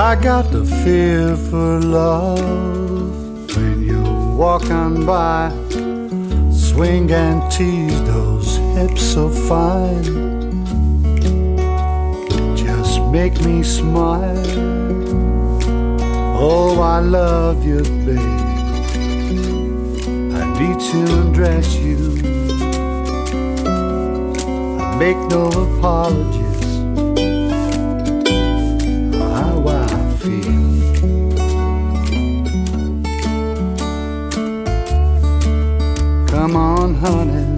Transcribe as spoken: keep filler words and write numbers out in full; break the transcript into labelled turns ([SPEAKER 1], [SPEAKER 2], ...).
[SPEAKER 1] I got the feel for love when you walk on by, swing and tease those hips so fine. Just make me smile. Oh, I love you, babe. I need to undress you. I make no apologies. Come on, honey,